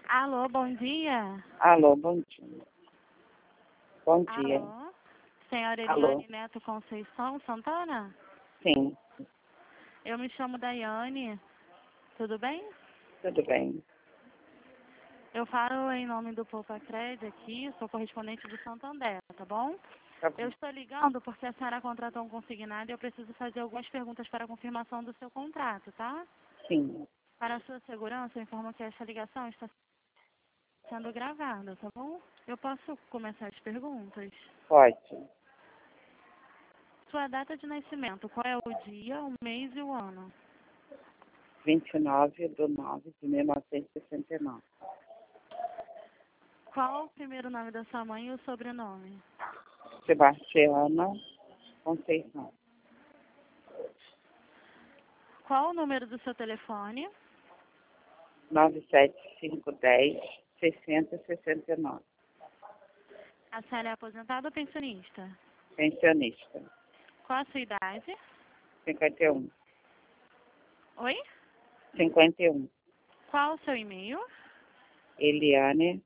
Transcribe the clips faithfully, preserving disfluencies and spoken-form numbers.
Alô, bom dia. Alô, bom dia. Bom dia. Alô, senhora Alô, Eliane Neto Conceição Santana? sim, Eu me chamo Daiane, tudo bem? tudo bem. Eu falo em nome do Poupa Cred aqui, sou correspondente do Santander, tá bom? Tá bom. Eu estou ligando porque a senhora contratou um consignado e eu preciso fazer algumas perguntas para a confirmação do seu contrato, tá? Sim, Para a sua segurança, eu informo que esta ligação está sendo gravada, tá bom? Eu posso começar as perguntas? pode. Sua data de nascimento, qual é o dia, o mês e o ano? vinte e nove de nove de mil novecentos e sessenta e nove. Qual o primeiro nome da sua mãe e o sobrenome? Sebastiana Conceição. Qual o número do seu telefone? nove sete cinco um zero, seiscentos e sessenta e nove. A senhora é aposentada ou pensionista? Pensionista. Qual a sua idade? cinquenta e um. Oi? cinquenta e um. Qual o seu e-mail? Eliane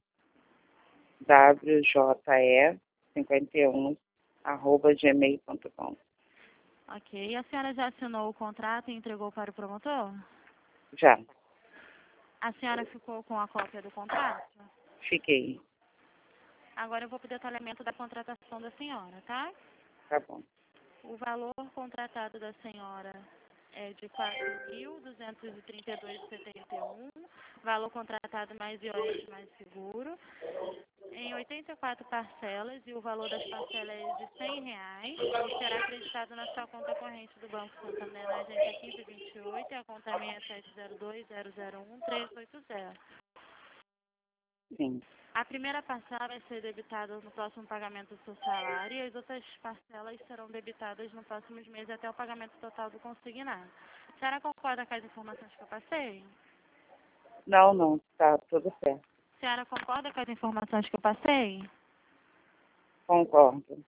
W J E cinquenta e um arroba gmail ponto com. Ok. A senhora já assinou o contrato e entregou para o promotor? Já. A senhora ficou com a cópia do contrato? Fiquei. Agora eu vou pedir detalhamento da contratação da senhora, tá? Tá bom. O valor contratado da senhora é de quatro mil duzentos e trinta e dois reais e setenta e um centavos, valor contratado mais I O S mais seguro, em oitenta e quatro parcelas, e o valor das parcelas é de cem reais, e será acreditado na sua conta corrente do Banco Santander, na agência quinze vinte e oito, e a conta seis sete zero dois zero zero um três oito zero. Sim. A primeira parcela vai ser debitada no próximo pagamento do seu salário e as outras parcelas serão debitadas nos próximos meses até o pagamento total do consignado. A senhora concorda com as informações que eu passei? Não, não, tá tudo certo. A senhora concorda com as informações que eu passei? Concordo.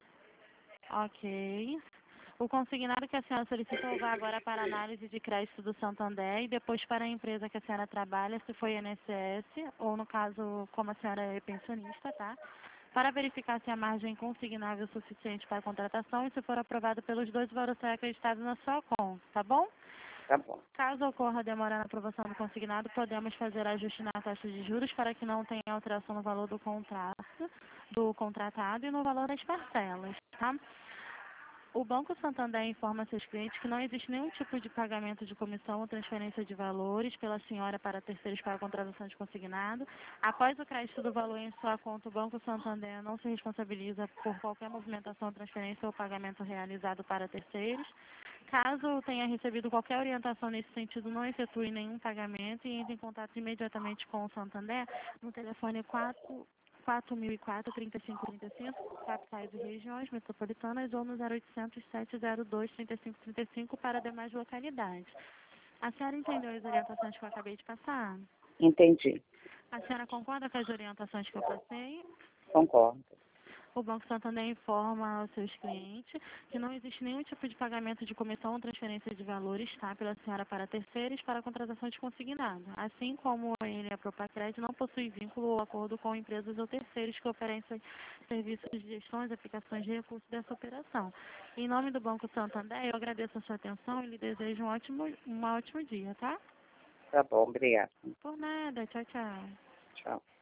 Ok. O consignado que a senhora solicitou vai agora para análise de crédito do Santander e depois para a empresa que a senhora trabalha, se foi I N S S ou, no caso, como a senhora é pensionista, tá? Para verificar se a margem consignável é suficiente para a contratação e se for aprovado pelos dois, o valor será acreditado na sua conta, tá bom? Tá bom. Caso ocorra demora na aprovação do consignado, podemos fazer ajuste na taxa de juros para que não tenha alteração no valor do contrato, do contratado e no valor das parcelas, tá? O Banco Santander informa seus clientes que não existe nenhum tipo de pagamento de comissão ou transferência de valores pela senhora para terceiros para a contratação de consignado. Após o crédito do valor em sua conta, o Banco Santander não se responsabiliza por qualquer movimentação, transferência ou pagamento realizado para terceiros. Caso tenha recebido qualquer orientação nesse sentido, não efetue nenhum pagamento e entre em contato imediatamente com o Santander no telefone quatro quatro mil e quatro, trinta e cinco trinta e cinco, capitais e regiões metropolitanas, ou no zero oitocentos, sete zero dois, trinta e cinco trinta e cinco para demais localidades. A senhora entendeu as orientações que eu acabei de passar? Entendi. A senhora concorda com as orientações que eu passei? Concordo. O Banco Santander informa aos seus clientes que não existe nenhum tipo de pagamento de comissão ou transferência de valores, tá, pela senhora para terceiros para a contratação de consignado. Assim como ele, a Propacred, não possui vínculo ou acordo com empresas ou terceiros que oferecem serviços de gestões, aplicações de recursos dessa operação. Em nome do Banco Santander, eu agradeço a sua atenção e lhe desejo um ótimo, um ótimo dia, tá? Tá bom, obrigada. Por nada. Tchau, tchau. Tchau.